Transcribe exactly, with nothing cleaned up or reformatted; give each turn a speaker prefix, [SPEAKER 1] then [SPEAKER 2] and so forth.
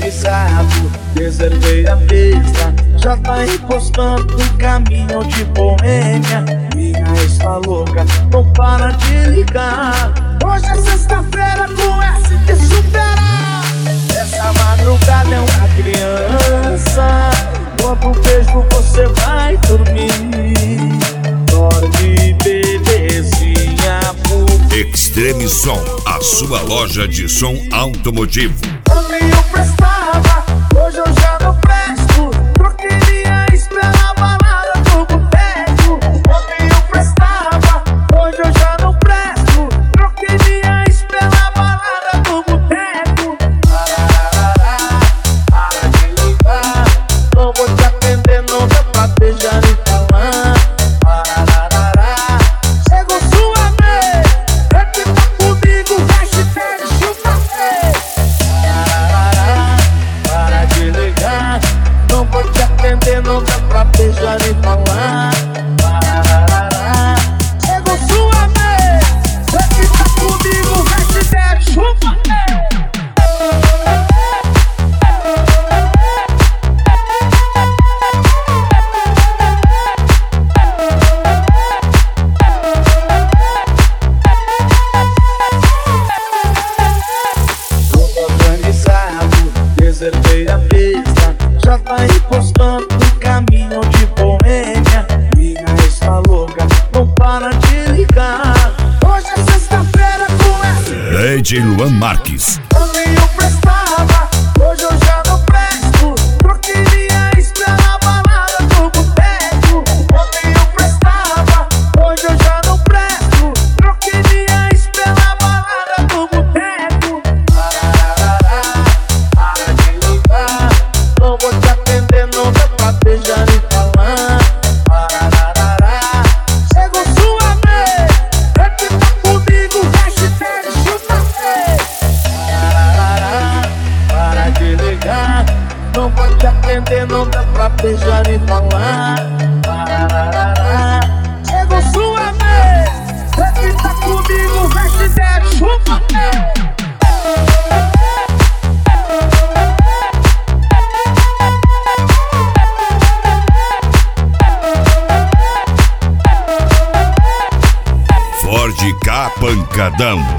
[SPEAKER 1] organizado, reservei a mesa. Já tá encostando no caminho de Boêmia. Minha ex tá louca, não para de ligar. Hoje é sexta-feira com S de superar. Essa madrugada é uma criança. Quando beijo você vai dormir. Dorme, bebezinha.
[SPEAKER 2] Extreme Som, a sua loja de som automotivo.
[SPEAKER 1] Ontem eu prestava, hoje eu já não presto. Troquei minha ex pela balada do boteco. Ontem eu prestava, hoje eu já não presto. Troquei minha ex pela balada do boteco. Pararará, para de ligar. Não vou te atender, não dá pra beijar e falar. Pararará, chegou sua vez. É que tá comigo, hashtag chupa feio. Para de ligar, não vou te atender, não dá pra beijar nem falar. Pararará, chegou sua vez. É que tá comigo, hashtag chupa feio. Reservei a mesa, já tá encostando no caminho de Boêmia. Minha ex tá louca, não para de ligar. Hoje é sexta-feira com S.
[SPEAKER 2] D J Luan Marques.
[SPEAKER 1] Ontem eu prestava, hoje eu já não presto. Troquei minha ex pela balada do boteco. Ontem eu prestava, hoje eu já não presto. Troquei minha ex pela balada do boteco. Pararará, para de ligar. Não vou te atender, não dá pra beijar e falar. Pararará, chegou sua vez. É que tá comigo, hashtag chupa feio. Pararará, para de ligar. Não vou te atender, não dá pra beijar e falar. Pararará, chegou sua vez. É que tá comigo, hashtag chupa feio.
[SPEAKER 2] Ford K Pancadão.